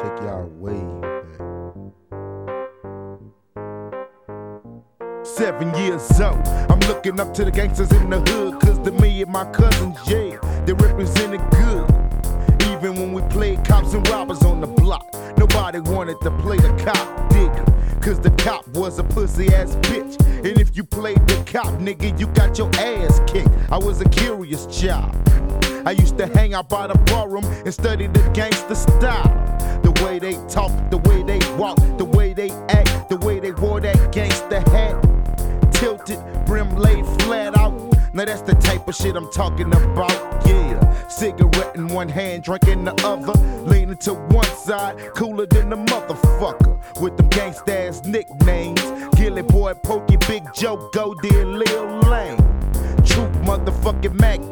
Take y'all way back. 7 years old, I'm looking up to the gangsters in the hood, cause to me and my cousins, yeah, they represented good. Even when we played cops and robbers on the block, nobody wanted to play the cop digger, cause the cop was a pussy ass bitch. And if you played the cop, nigga, you got your ass kicked. I was a curious child. I used to hang out by the barroom and study the gangster style. The way they talk, the way they walk, the way they act, the way they wore that gangster hat. Tilted, brim laid flat out. Now that's the type of shit I'm talking about, yeah. Cigarette in one hand, drink in the other. Leaning to one side, cooler than the motherfucker. With them gangsta ass nicknames. Gilly Boy, Pokey, Big Joe, Goldie, and Lil Lane. True motherfucking Mac